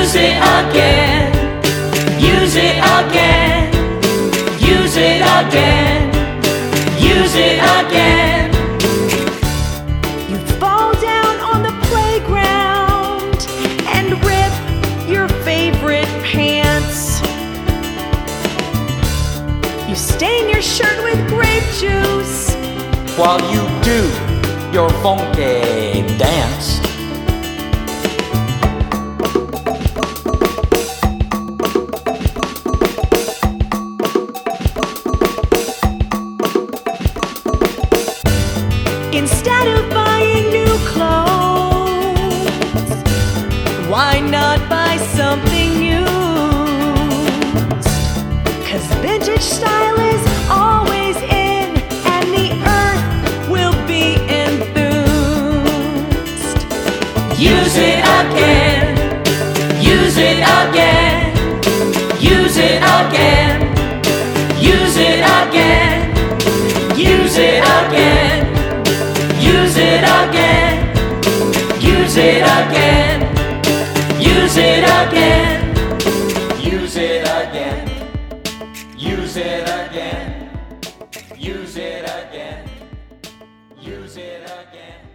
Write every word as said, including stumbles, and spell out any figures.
Use it again. Use it again. Use it again. Use it again. You fall down on the playground and rip your favorite pants. You stain your shirt with grape juice while you do your funky dance. Instead of buying new clothes, why not buy something used? 'Cause vintage style is always in, and the earth will be enthused. Use it again. Use it again. Use it again. Use it again. Use it again. Use it again. Use it again. Use it again. Use it again. Use it again. Use it again. Use it again.